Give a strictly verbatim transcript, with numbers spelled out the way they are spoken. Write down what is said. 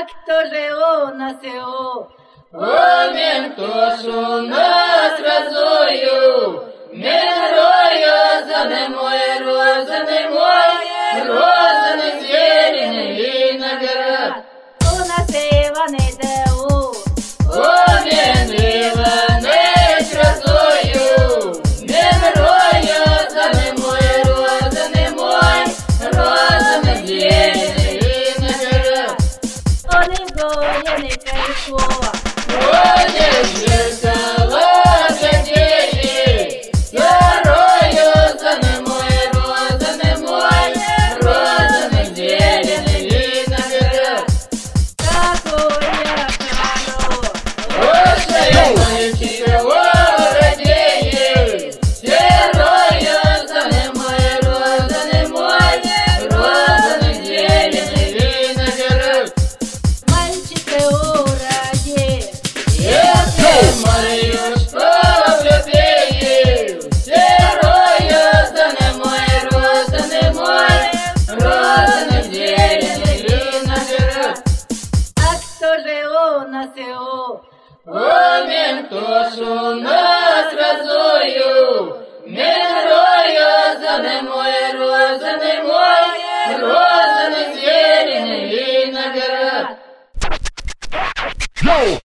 кто же у нас его? Омін, хто ж у нас разою, мирою за немой, розаний мой, розаний зелений виноград. У нас Иван иде у. Омін, Іванич разою, мирою за немой, розаний мой, розаний зелений виноград. Он из голены кайфова. Ой, зеркала глядели, ярою за немой, розаний мой, розаний зелений виноград. Какой я хорош. Ой, мальчика вородеет, ярою за немой, розаний мой, розаний зеленый виноград. Мальчики уроди. Если мою справлюбею, серою за немой, розаний мой, розаний зелений виноград. А кто же у нас его? Омін, хто ж у нас разою, мирою за немой, розаний мой, розаний зелений виноград.